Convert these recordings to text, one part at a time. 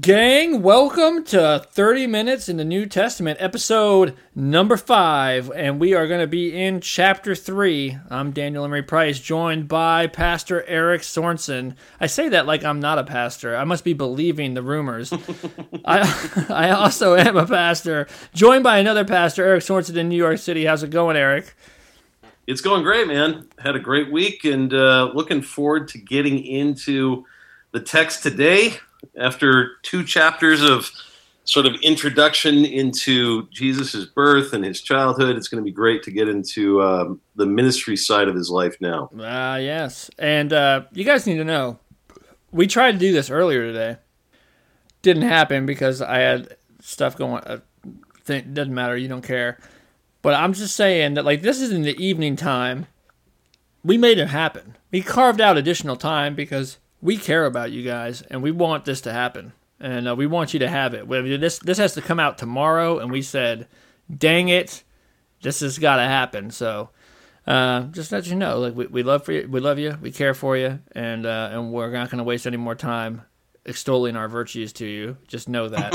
Gang, welcome to 30 Minutes in the New Testament, episode number 5, and we are going to be in chapter 3. I'm Daniel Emery Price, joined by Pastor Eric Sorensen. I say that like I'm not a pastor. I must be believing the rumors. I also am a pastor, joined by another pastor, Eric Sorensen in New York City. How's it going, Eric? It's going great, man. Had a great week, and looking forward to getting into the text today. After 2 chapters of sort of introduction into Jesus' birth and his childhood, it's going to be great to get into the ministry side of his life now. Yes. And you guys need to know, we tried to do this earlier today. Didn't happen because I had stuff going. Doesn't matter. You don't care. But I'm just saying that, like, this is in the evening time. We made it happen. We carved out additional time because we care about you guys, and we want this to happen, and we want you to have it. This has to come out tomorrow, and we said, dang it, this has got to happen. So just let you know, like we love you, we care for you, and we're not going to waste any more time extolling our virtues to you. Just know that.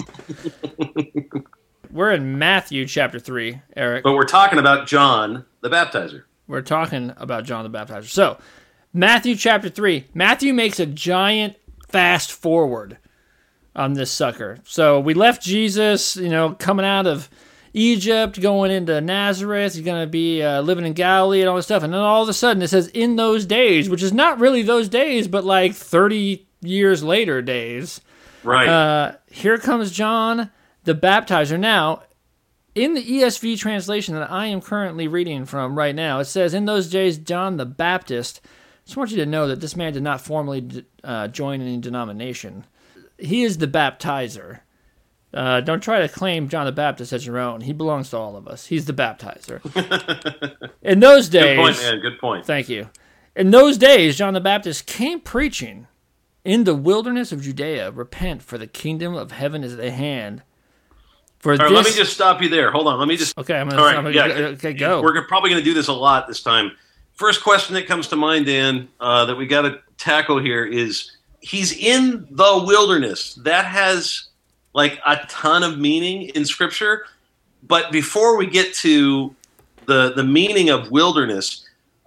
We're in Matthew chapter 3, Eric. But we're talking about John the Baptizer. We're talking about John the Baptizer. So, Matthew chapter 3. Matthew makes a giant fast forward on this sucker. So we left Jesus, coming out of Egypt, going into Nazareth. He's going to be living in Galilee and all this stuff. And then all of a sudden it says, in those days, which is not really those days, but like 30 years later days. Right. Here comes John the Baptizer. Now, in the ESV translation that I am currently reading from right now, it says, in those days, John the Baptist. I just want you to know that this man did not formally join any denomination. He is the baptizer. Don't try to claim John the Baptist as your own. He belongs to all of us. He's the baptizer. In those days... Good point, man. Good point. Thank you. In those days, John the Baptist came preaching, in the wilderness of Judea, repent, for the kingdom of heaven is at hand. All right, let me just stop you there. Hold on. Let me just... Okay, Okay, go. We're probably going to do this a lot this time. First question that comes to mind, Dan, that we got to tackle here is, he's in the wilderness. That has like a ton of meaning in Scripture. But before we get to the meaning of wilderness,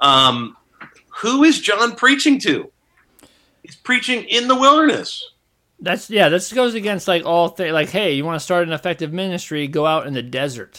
who is John preaching to? He's preaching in the wilderness. This goes against like all things. Like, hey, you want to start an effective ministry? Go out in the desert.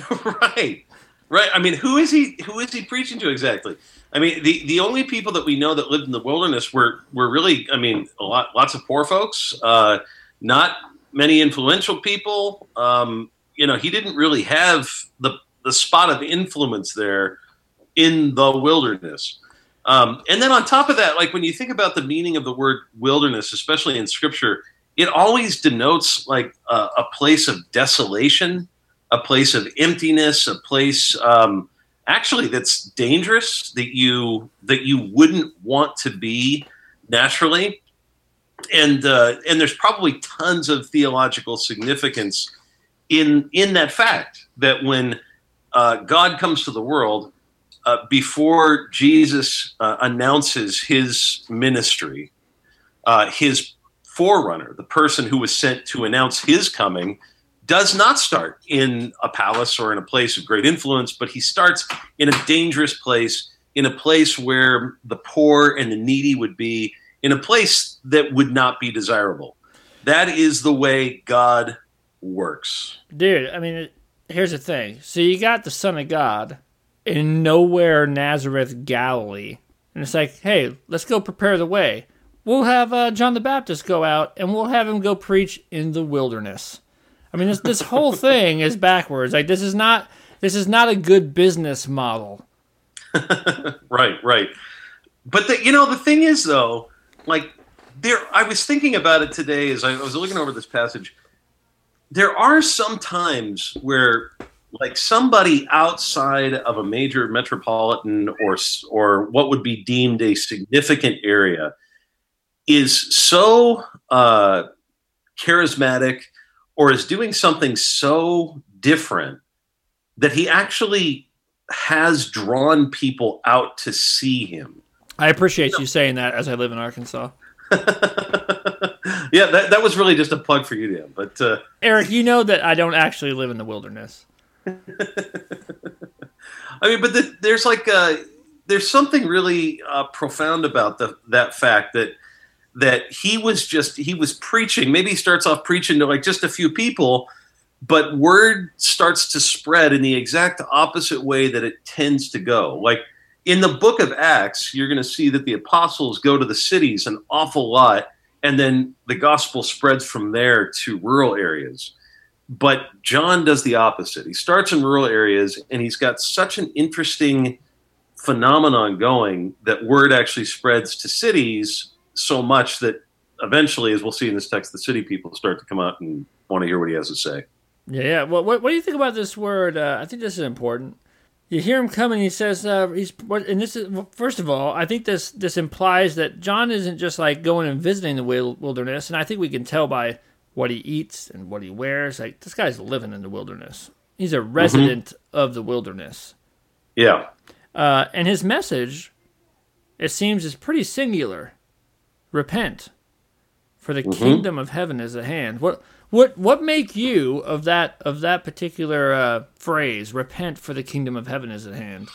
Right. I mean, who is he preaching to exactly? I mean, the only people that we know that lived in the wilderness were really, lots of poor folks, not many influential people. He didn't really have the spot of influence there in the wilderness. And then on top of that, like when you think about the meaning of the word wilderness, especially in Scripture, it always denotes like a place of desolation, a place of emptiness, a place actually that's dangerous, that you wouldn't want to be naturally. And there's probably tons of theological significance in that fact that when God comes to the world, before Jesus announces his ministry, his forerunner, the person who was sent to announce his coming, does not start in a palace or in a place of great influence, but he starts in a dangerous place, in a place where the poor and the needy would be, in a place that would not be desirable. That is the way God works. Dude, I mean, here's the thing. So you got the Son of God in nowhere Nazareth, Galilee. And it's like, hey, let's go prepare the way. We'll have John the Baptist go out, and we'll have him go preach in the wilderness. I mean, this whole thing is backwards. Like, this is not a good business model. Right. But the thing is, though, like, I was thinking about it today as I was looking over this passage. There are some times where, like, somebody outside of a major metropolitan or what would be deemed a significant area is so charismatic or is doing something so different that he actually has drawn people out to see him. I appreciate you saying that as I live in Arkansas. Yeah, that was really just a plug for you, Dan. But Eric, you know that I don't actually live in the wilderness. I mean, but there's like there's something really profound about that fact that he was preaching. Maybe he starts off preaching to like just a few people, but word starts to spread in the exact opposite way that it tends to go. Like in the book of Acts, you're going to see that the apostles go to the cities an awful lot, and then the gospel spreads from there to rural areas. But John does the opposite. He starts in rural areas, and he's got such an interesting phenomenon going that word actually spreads to cities so much that eventually, as we'll see in this text, the city people start to come out and want to hear what he has to say. Yeah. Well, what do you think about this word? I think this is important. You hear him coming. He says, and this is, first of all, I think this implies that John isn't just like going and visiting the wilderness, and I think we can tell by what he eats and what he wears. Like, this guy's living in the wilderness. He's a resident of the wilderness. Yeah. And his message, it seems, is pretty singular. Repent, for the kingdom of heaven is at hand. What make you of that particular phrase? Repent, for the kingdom of heaven is at hand.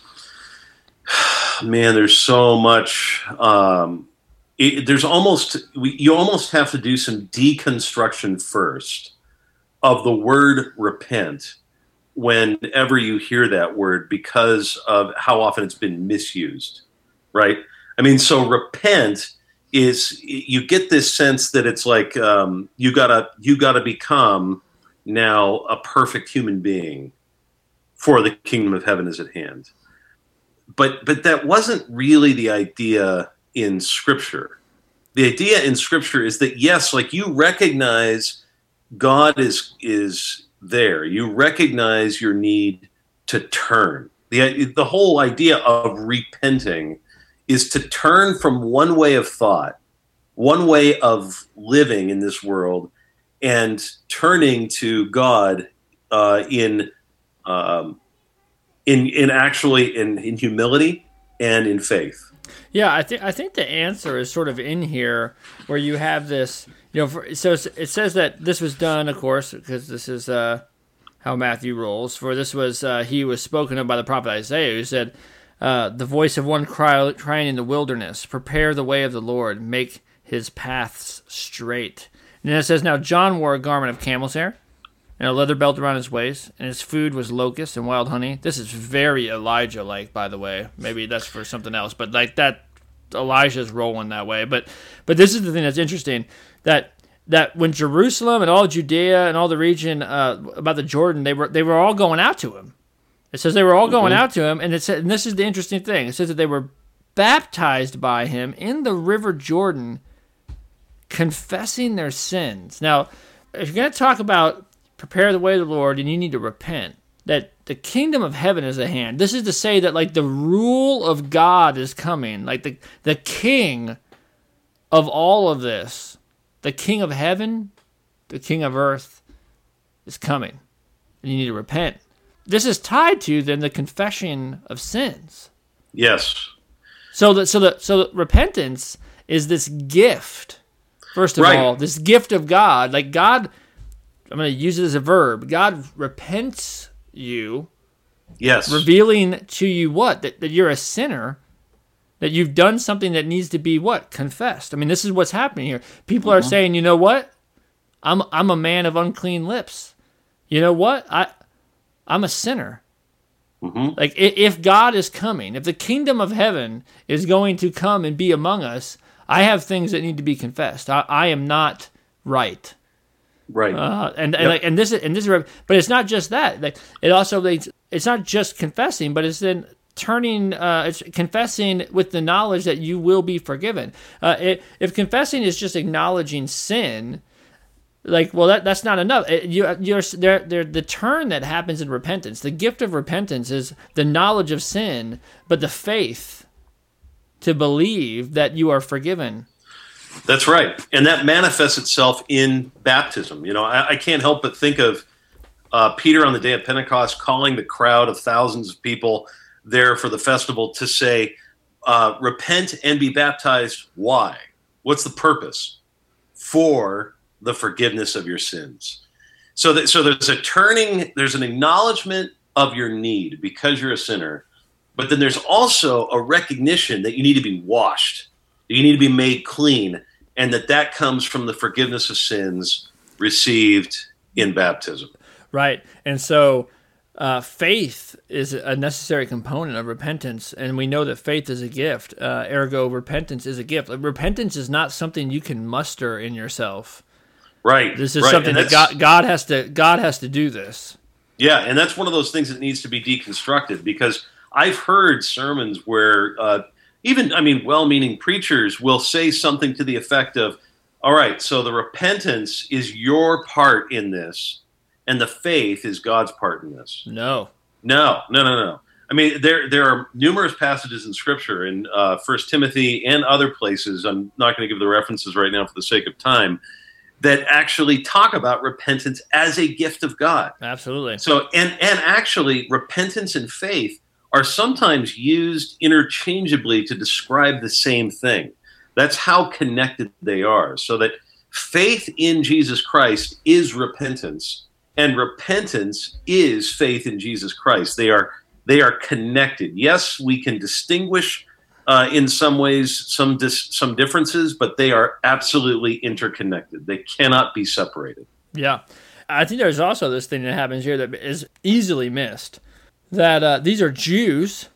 Man, there's so much. You almost have to do some deconstruction first of the word repent whenever you hear that word, because of how often it's been misused, right? I mean, so repent is, you get this sense that it's like you gotta become now a perfect human being, for the kingdom of heaven is at hand. But that wasn't really the idea in Scripture. The idea in Scripture is that, yes, like, you recognize God is there. You recognize your need to turn. The whole idea of repenting is to turn from one way of thought, one way of living in this world, and turning to God in humility and in faith. Yeah, I think the answer is sort of in here, where you have this, so it says that this was done, of course, because this is how Matthew rolls. For this was, he was spoken of by the prophet Isaiah, who said, the voice of one crying in the wilderness, prepare the way of the Lord, make his paths straight. And then it says, now John wore a garment of camel's hair, and a leather belt around his waist, and his food was locusts and wild honey. This is very Elijah-like, by the way. Maybe that's for something else, but like that, Elijah's rolling that way. But this is the thing that's interesting, that when Jerusalem and all Judea and all the region about the Jordan, they were all going out to him. It says they were all going out to him, and and this is the interesting thing. It says that they were baptized by him in the river Jordan, confessing their sins. Now, if you're going to talk about prepare the way of the Lord, and you need to repent, that the kingdom of heaven is at hand. This is to say that, like, the rule of God is coming. Like, the king of all of this, the king of heaven, the king of earth, is coming. And you need to repent. This is tied to, then, the confession of sins. Yes. So the repentance is this gift, first of all, this gift of God. Like, God, I'm going to use it as a verb. God repents you. Yes. Revealing to you what? That you're a sinner, that you've done something that needs to be what? Confessed. I mean, this is what's happening here. People are saying, you know what? I'm a man of unclean lips. You know what? I'm a sinner. Like, if God is coming, if the kingdom of heaven is going to come and be among us, I have things that need to be confessed. I am not right. Right. And this is, but it's not just that. Like, it also, it's not just confessing, but it's then turning, it's confessing with the knowledge that you will be forgiven. If confessing is just acknowledging sin, like, well, that's not enough. The turn that happens in repentance, the gift of repentance, is the knowledge of sin, but the faith to believe that you are forgiven. That's right. And that manifests itself in baptism. I can't help but think of Peter on the day of Pentecost calling the crowd of thousands of people there for the festival to say, repent and be baptized. Why? What's the purpose? for the forgiveness of your sins. So there's a turning, there's an acknowledgement of your need because you're a sinner, but then there's also a recognition that you need to be washed, that you need to be made clean, and that comes from the forgiveness of sins received in baptism. Right. And so faith is a necessary component of repentance, and we know that faith is a gift. Ergo, repentance is a gift. Repentance is not something you can muster in yourself. Right. This is something that God has to do this. Yeah, and that's one of those things that needs to be deconstructed, because I've heard sermons where well-meaning preachers will say something to the effect of, all right, so the repentance is your part in this, and the faith is God's part in this. No. I mean, there are numerous passages in Scripture, in 1 Timothy and other places, I'm not going to give the references right now for the sake of time, that actually talk about repentance as a gift of God. Absolutely. So, and actually, repentance and faith are sometimes used interchangeably to describe the same thing. That's how connected they are. So that faith in Jesus Christ is repentance, and repentance is faith in Jesus Christ. They are connected. Yes, we can distinguish in some ways some differences, but they are absolutely interconnected. They cannot be separated. Yeah. I think there's also this thing that happens here that is easily missed, that these are Jews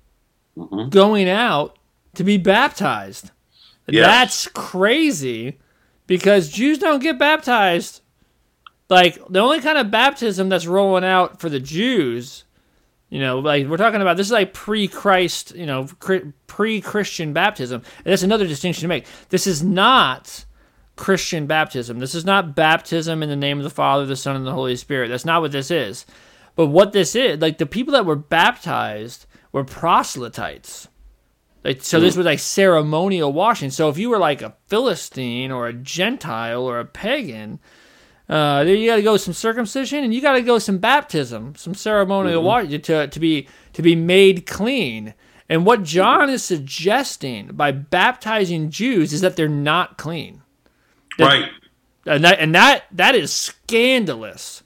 going out to be baptized. Yes. That's crazy, because Jews don't get baptized. Like, the only kind of baptism that's rolling out for the Jews, like we're talking about, this is like pre-Christ, pre-Christian baptism. And that's another distinction to make. This is not Christian baptism. This is not baptism in the name of the Father, the Son, and the Holy Spirit. That's not what this is. But what this is, like, the people that were baptized were proselytes. So this was like ceremonial washing. So if you were like a Philistine or a Gentile or a pagan, then you got to go some circumcision, and you got to go some baptism, some ceremonial washing to be made clean. And what John is suggesting by baptizing Jews is that they're not clean. Right. And that is scandalous.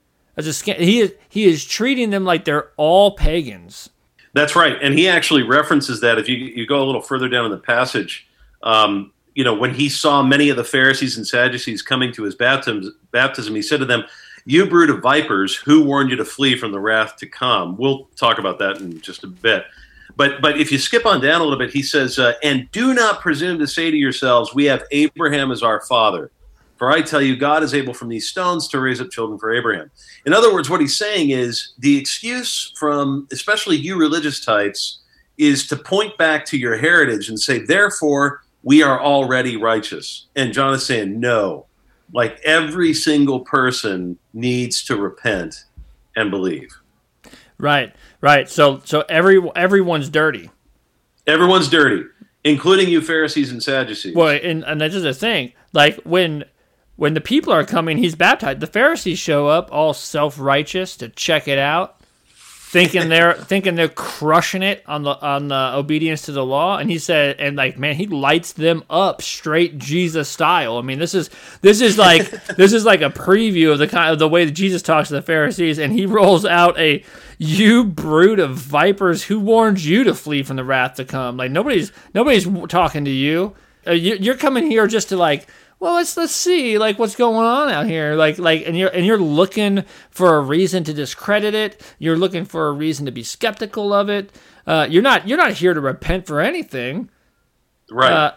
He is treating them like they're all pagans. That's right, and he actually references that. If you go a little further down in the passage, when he saw many of the Pharisees and Sadducees coming to his baptism, he said to them, "You brood of vipers, who warned you to flee from the wrath to come?" We'll talk about that in just a bit. But if you skip on down a little bit, he says, "And do not presume to say to yourselves, we have Abraham as our father. For I tell you, God is able from these stones to raise up children for Abraham." In other words, what he's saying is the excuse from especially you religious types is to point back to your heritage and say, therefore, we are already righteous. And John is saying, no, like every single person needs to repent and believe. Right. So everyone's dirty. Everyone's dirty, including you Pharisees and Sadducees. Well, and that's just the thing. Like when the people are coming, he's baptized. The Pharisees show up all self-righteous to check it out, thinking they're crushing it on the obedience to the law. And he said, he lights them up straight Jesus style. I mean, this is like a preview of the way that Jesus talks to the Pharisees, and he rolls out a "You brood of vipers, who warned you to flee from the wrath to come?" Like nobody's talking to you. You're coming here just to well, let's see what's going on out here, and you're looking for a reason to discredit it. You're looking for a reason to be skeptical of it. You're not here to repent for anything, right?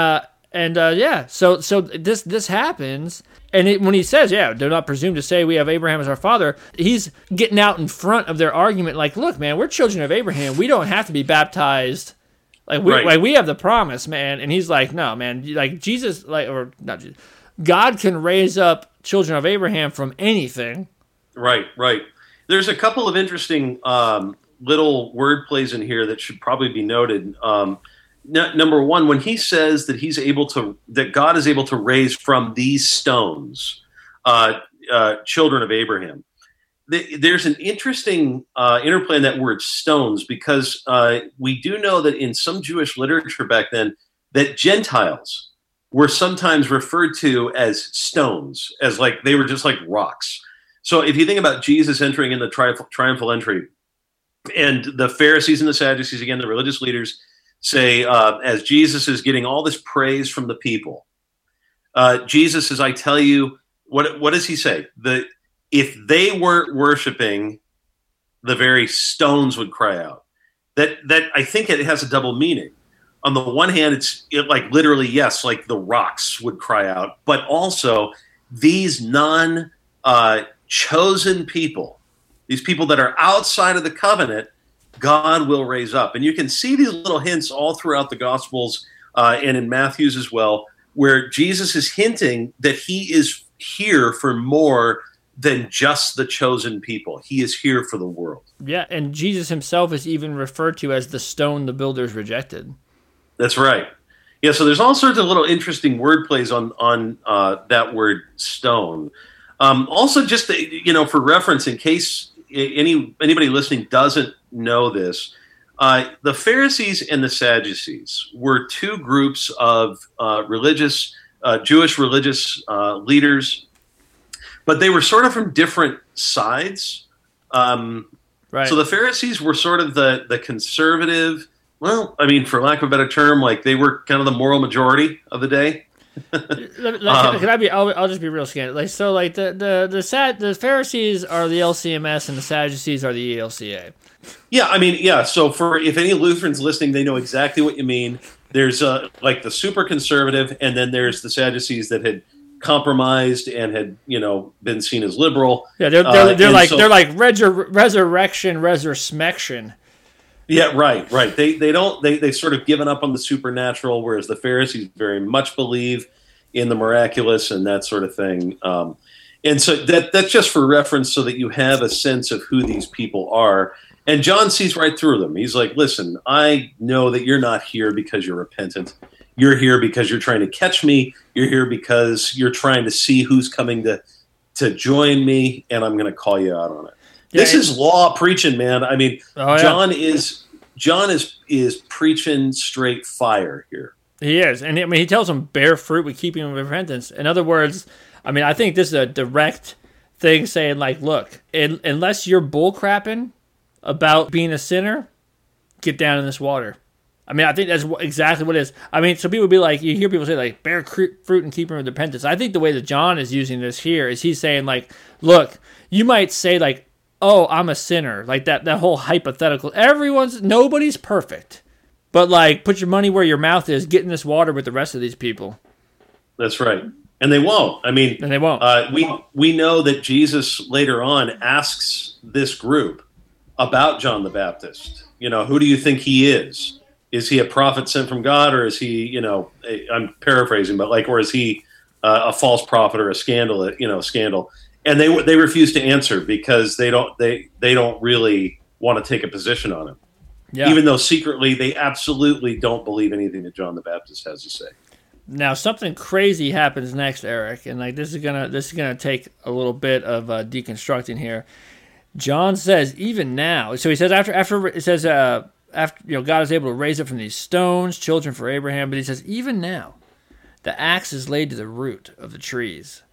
So this happens, and when he says, do not presume to say we have Abraham as our father, he's getting out in front of their argument. Like, look, man, we're children of Abraham. We don't have to be baptized. We have the promise, man. And he's like, no, man, Jesus, or not Jesus, God can raise up children of Abraham from anything. Right. There's a couple of interesting little word plays in here that should probably be noted. Number one, when he says that God is able to raise from these stones children of Abraham, there's an interesting interplay in that word stones, because we do know that in some Jewish literature back then that Gentiles were sometimes referred to as stones, as like they were just like rocks. So if you think about Jesus entering in the triumphal entry, and the Pharisees and the Sadducees, again, the religious leaders, say, as Jesus is getting all this praise from the people, Jesus says, I tell you, what does he say? If they weren't worshiping, the very stones would cry out. That I think it has a double meaning. On the one hand, it's like literally, yes, like the rocks would cry out, but also these chosen people, these people that are outside of the covenant, God will raise up. And you can see these little hints all throughout the Gospels and in Matthew's as well, where Jesus is hinting that he is here for more than just the chosen people. He is here for the world. Yeah, and Jesus himself is even referred to as the stone the builders rejected. That's right. Yeah, so there's all sorts of little interesting word plays on that word stone. Also, just for reference, in case anybody listening doesn't know this, the Pharisees and the Sadducees were two groups of Jewish religious leaders, but they were sort of from different sides. Right. So the Pharisees were sort of the conservative. Well, I mean, for lack of a better term, like they were kind of the moral majority of the day. I'll just be real scandal. Like, so, like the Pharisees are the LCMS and the Sadducees are the ELCA. Yeah, I mean, yeah. So, for if any Lutherans listening, they know exactly what you mean. There's like the super conservative, and then there's the Sadducees that had compromised and had been seen as liberal. Yeah, they're like resurrection. Yeah, right. They sort of given up on the supernatural, whereas the Pharisees very much believe in the miraculous and that sort of thing. And so that's just for reference, so that you have a sense of who these people are. And John sees right through them. He's like, listen, I know that you're not here because you're repentant. You're here because you're trying to catch me. You're here because you're trying to see who's coming to join me, and I'm going to call you out on it. Yeah, this is law preaching, man. I mean, John is preaching straight fire here. He is, and I mean, he tells them bear fruit with keeping of repentance. In other words, I mean, I think this is a direct thing saying, like, look, unless you're bullcrapping about being a sinner, get down in this water. I mean, I think that's exactly what it is. I mean, so people would be like, you hear people say, like, bear fruit and keeping of repentance. I think the way that John is using this here is he's saying, like, look, you might say, like, oh, I'm a sinner. Like that whole hypothetical. Nobody's perfect. But like, put your money where your mouth is. Get in this water with the rest of these people. That's right. And they won't. I mean, and they won't. We know that Jesus later on asks this group about John the Baptist. Who do you think he is? Is he a prophet sent from God, or is he, I'm paraphrasing, but like, or is he a false prophet or a scandal? Scandal. And they refuse to answer because they don't really want to take a position on him. Yeah. Even though secretly they absolutely don't believe anything that John the Baptist has to say. Now something crazy happens next, Eric, and like this is gonna take a little bit of deconstructing here. John says, even now. So he says after it says after God is able to raise up from these stones children for Abraham, but he says even now, the axe is laid to the root of the trees.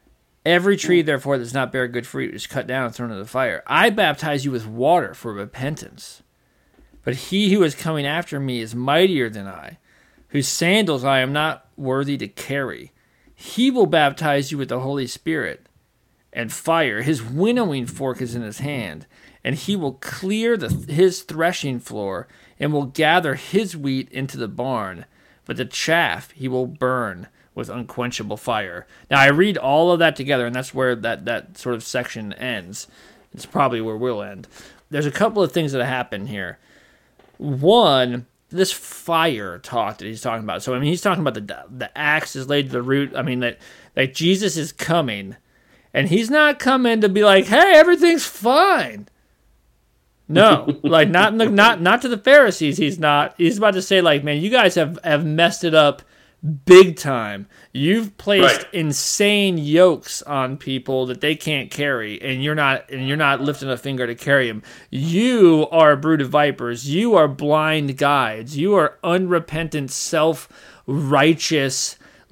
Every tree, therefore, that does not bear good fruit is cut down and thrown into the fire. I baptize you with water for repentance. But he who is coming after me is mightier than I, whose sandals I am not worthy to carry. He will baptize you with the Holy Spirit and fire. His winnowing fork is in his hand, and he will clear his threshing floor and will gather his wheat into the barn, but the chaff he will burn with unquenchable fire. Now, I read all of that together, and that's where that sort of section ends. It's probably where we'll end. There's a couple of things that happen here. One, this fire talk that he's talking about. So, I mean, he's talking about the axe is laid to the root. I mean, that Jesus is coming, and he's not coming to be like, hey, everything's fine. No, like not to the Pharisees. He's not. He's about to say, like, man, you guys have messed it up big time. You've placed insane yokes on people that they can't carry, and you're not lifting a finger to carry them. You are a brood of vipers. You are blind guides. You are unrepentant, self-righteous,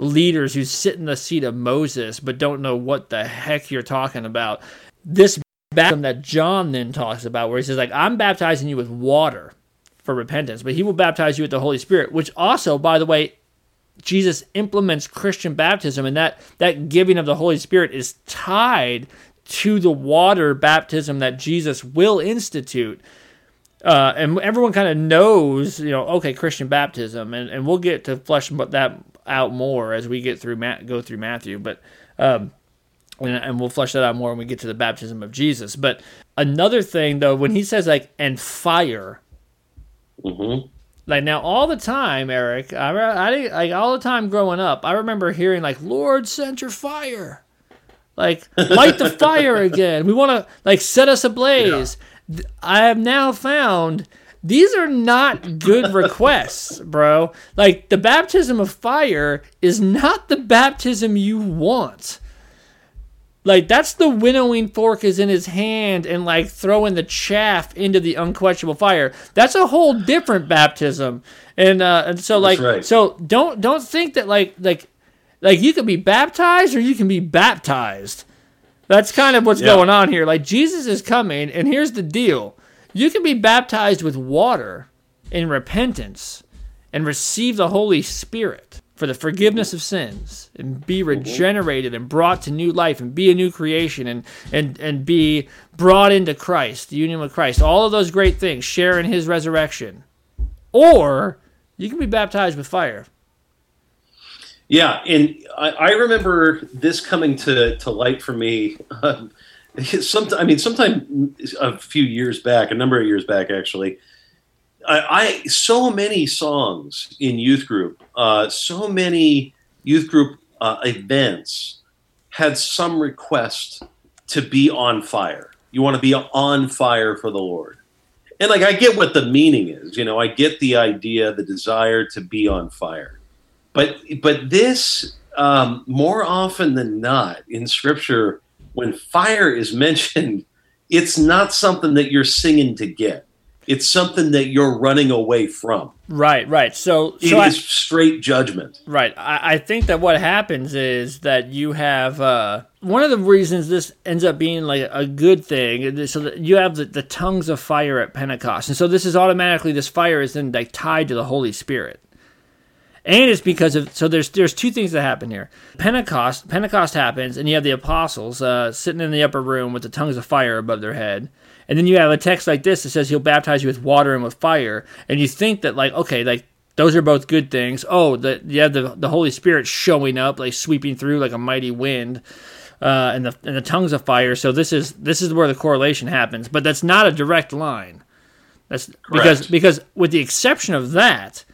leaders who sit in the seat of Moses but don't know what the heck you're talking about. This baptism that John then talks about, where he says, like, I'm baptizing you with water for repentance, but he will baptize you with the Holy Spirit, which also, by the way, Jesus implements Christian baptism, and that giving of the Holy Spirit is tied to the water baptism that Jesus will institute. And everyone kind of knows, okay, Christian baptism, and we'll get to flesh that out more as we go through Matthew, but and we'll flesh that out more when we get to the baptism of Jesus. But another thing, though, when he says like and fire, like now all the time, Eric, I like all the time growing up, I remember hearing like, Lord, send your fire, like light the fire again. We want to like set us ablaze. Yeah. I have now found these are not good requests, bro. Like, the baptism of fire is not the baptism you want. Like, that's the winnowing fork is in his hand and, like, throwing the chaff into the unquenchable fire. That's a whole different baptism. And so, like, right. So don't think that, like you can be baptized or you can be baptized. That's kind of what's going on here. Like, Jesus is coming, and here's the deal. You can be baptized with water in repentance and receive the Holy Spirit for the forgiveness of sins and be regenerated and brought to new life and be a new creation and be brought into Christ, the union with Christ. All of those great things, share in his resurrection. Or you can be baptized with fire. Yeah, and I remember this coming to light for me. Sometime a few years back, a number of years back, actually. So many songs in youth group, so many youth group events had some request to be on fire. You want to be on fire for the Lord. And like, I get what the meaning is. I get the idea, the desire to be on fire. But this, more often than not in Scripture, when fire is mentioned, it's not something that you're singing to get. It's something that you're running away from. Right. So it is straight judgment. Right. I think that what happens is that you have one of the reasons this ends up being like a good thing. So that you have the tongues of fire at Pentecost, and so this fire is then like tied to the Holy Spirit. And it's because of, so there's two things that happen here. Pentecost happens, and you have the apostles sitting in the upper room with the tongues of fire above their head. And then you have a text like this that says he'll baptize you with water and with fire. And you think that, like, okay, like, those are both good things. Oh, you have the Holy Spirit showing up, like, sweeping through like a mighty wind, and the tongues of fire. So this is where the correlation happens. But that's not a direct line. That's because with the exception of that,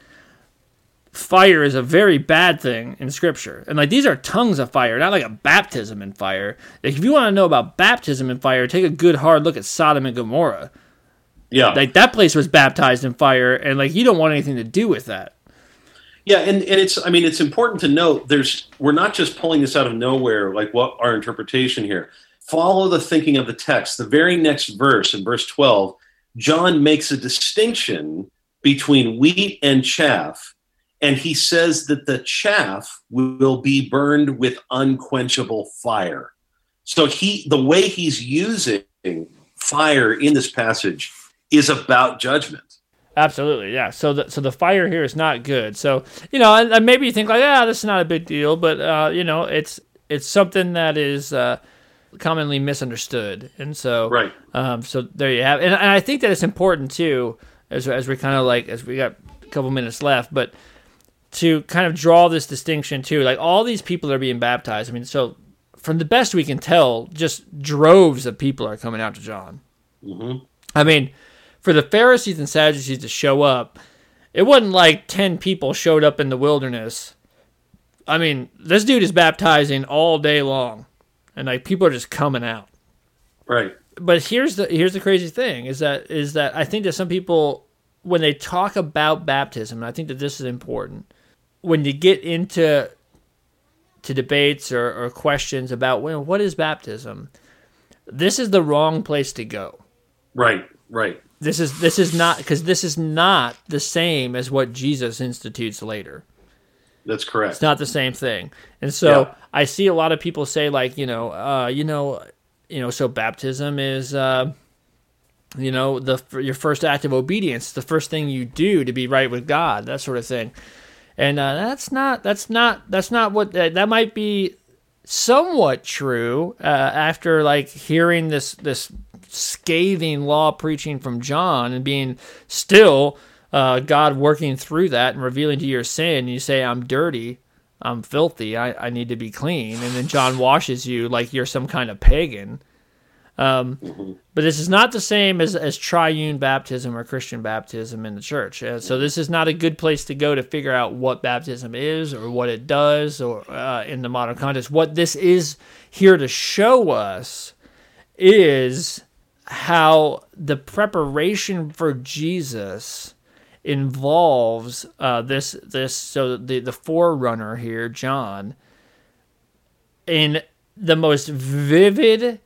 fire is a very bad thing in Scripture. And like, these are tongues of fire, not like a baptism in fire. Like, if you want to know about baptism in fire, take a good hard look at Sodom and Gomorrah. Yeah. Like, that place was baptized in fire, and like, you don't want anything to do with that. Yeah, and it's important to note we're not just pulling this out of nowhere, like what our interpretation here. Follow the thinking of the text. The very next verse, in verse 12, John makes a distinction between wheat and chaff. And he says that the chaff will be burned with unquenchable fire. So the way he's using fire in this passage is about judgment. Absolutely, yeah. So the fire here is not good. So, and maybe you think like, this is not a big deal, but it's something that is commonly misunderstood, and so right. So there you have it. And I think that it's important too, as we kind of like, as we got a couple minutes left, but to kind of draw this distinction too, like all these people are being baptized. I mean, so from the best we can tell, just droves of people are coming out to John. Mm-hmm. I mean, for the Pharisees and Sadducees to show up, it wasn't like 10 people showed up in the wilderness. I mean, this dude is baptizing all day long, and like people are just coming out. Right. But here's the crazy thing is that I think that some people, when they talk about baptism, and I think that this is important, when you get into debates or questions about what is baptism, this is the wrong place to go. Right. This is not, because this is not the same as what Jesus institutes later. That's correct. It's not the same thing. And so Yeah. I see a lot of people say like, so baptism is, your first act of obedience, the first thing you do to be right with God, that sort of thing. And that's not what that might be somewhat true after like hearing this scathing law preaching from John and being still God working through that and revealing to your sin. You say, I'm dirty, I'm filthy, I need to be clean. And then John washes you like you're some kind of pagan. But this is not the same as triune baptism or Christian baptism in the church. So this is not a good place to go to figure out what baptism is or what it does or in the modern context. What this is here to show us is how the preparation for Jesus involves this. So the forerunner here, John, in the most vivid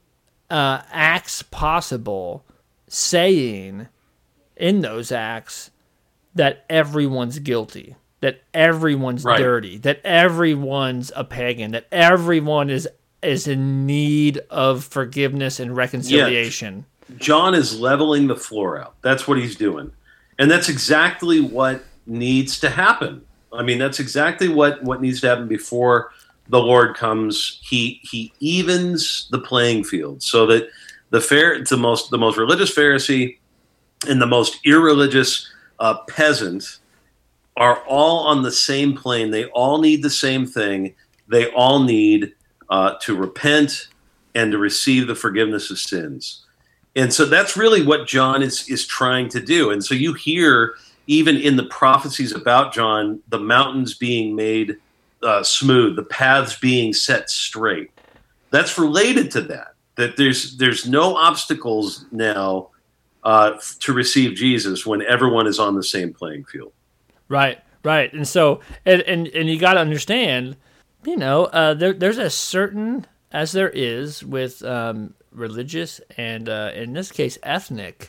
acts possible, saying in those acts that everyone's guilty, that everyone's dirty, that everyone's a pagan, that everyone is in need of forgiveness and reconciliation. Yeah. John is leveling the floor out. That's what he's doing. And that's exactly what needs to happen. I mean, that's exactly what needs to happen before the Lord comes. He evens the playing field so that the most religious Pharisee and the most irreligious peasant are all on the same plane. They all need the same thing. They all need to repent and to receive the forgiveness of sins. And so that's really what John is trying to do. And so you hear, even in the prophecies about John, the mountains being made smooth, the paths being set straight. That's related to that there's no obstacles now to receive Jesus when everyone is on the same playing field. Right. And so, and you got to understand, there's a certain, as there is with religious and in this case ethnic,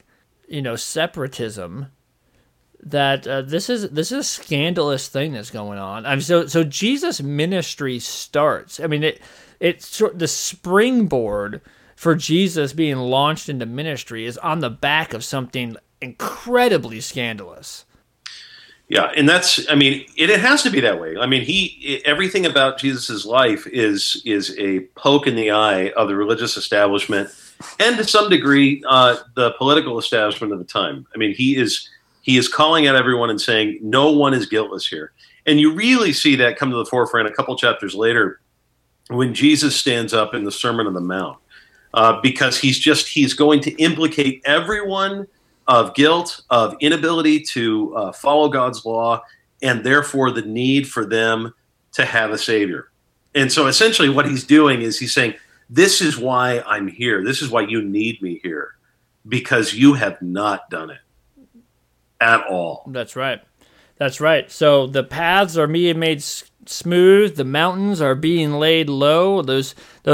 separatism, that this is a scandalous thing that's going on. I mean, so Jesus' ministry starts. I mean, it's the springboard for Jesus being launched into ministry is on the back of something incredibly scandalous. Yeah, and it has to be that way. I mean, everything about Jesus' life is a poke in the eye of the religious establishment and to some degree the political establishment of the time. I mean, he is calling out everyone and saying, no one is guiltless here. And you really see that come to the forefront a couple chapters later when Jesus stands up in the Sermon on the Mount, because he's going to implicate everyone of guilt, of inability to follow God's law, and therefore the need for them to have a Savior. And so essentially what he's doing is he's saying, this is why I'm here. This is why you need me here, because you have not done it at all. That's right. So the paths are being made smooth. The mountains are being laid low. Those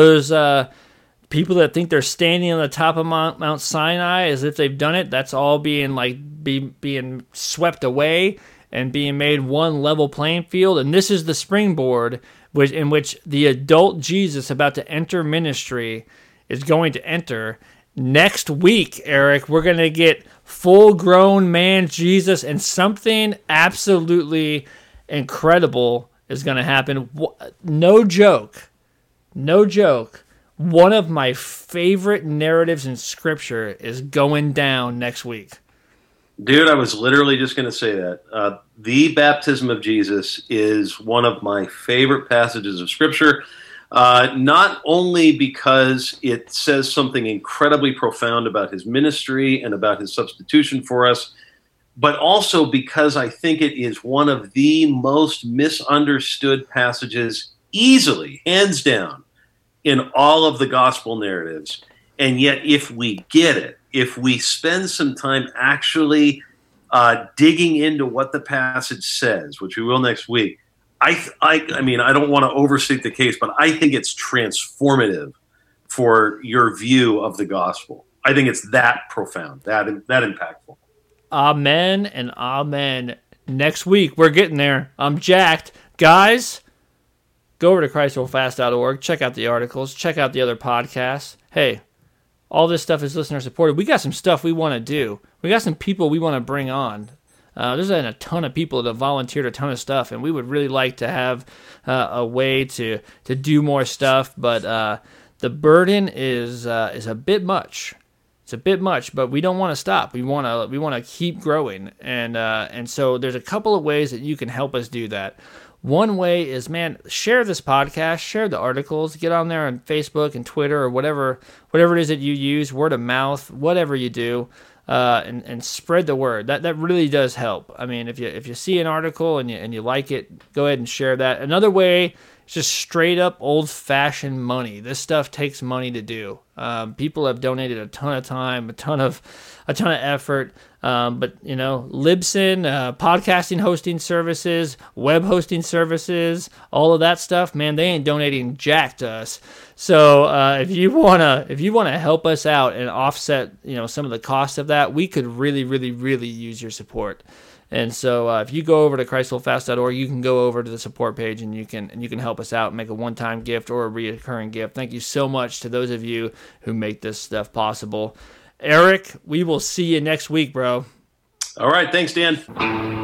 people that think they're standing on the top of Mount Sinai as if they've done it, that's all being being swept away and being made one level playing field. And this is the springboard in which the adult Jesus about to enter ministry is going to enter. Next week, Eric, we're going to get full-grown man Jesus, and something absolutely incredible is going to happen. No joke. One of my favorite narratives in Scripture is going down next week. Dude, I was literally just going to say that. The baptism of Jesus is one of my favorite passages of Scripture, not only because it says something incredibly profound about his ministry and about his substitution for us, but also because I think it is one of the most misunderstood passages easily, hands down, in all of the gospel narratives. And yet, if we get it, if we spend some time actually digging into what the passage says, which we will next week, I mean, I don't want to overstate the case, but I think it's transformative for your view of the gospel. I think it's that profound, that impactful. Amen and amen. Next week, we're getting there. I'm jacked. Guys, go over to ChristWillFast.org. Check out the articles. Check out the other podcasts. Hey, all this stuff is listener supported. We got some stuff we want to do. We got some people we want to bring on. There's been a ton of people that have volunteered a ton of stuff, and we would really like to have a way to do more stuff. But the burden is a bit much. It's a bit much, but we don't want to stop. We want to keep growing, and so there's a couple of ways that you can help us do that. One way is, man, share this podcast, share the articles, get on there on Facebook and Twitter or whatever it is that you use, word of mouth, whatever you do, and spread the word. That really does help. I mean, if you see an article and you like it, go ahead and share that. Another way is just straight up old-fashioned money. This stuff takes money to do. People have donated a ton of time, a ton of effort. But Libsyn, podcasting hosting services, web hosting services, all of that stuff, man, they ain't donating jack to us. So if you wanna help us out and offset some of the cost of that, we could really, really, really use your support. And so if you go over to ChristWillFast.org, you can go over to the support page and you can help us out, make a one-time gift or a recurring gift. Thank you so much to those of you who make this stuff possible. Eric, we will see you next week, bro. All right. Thanks, Dan.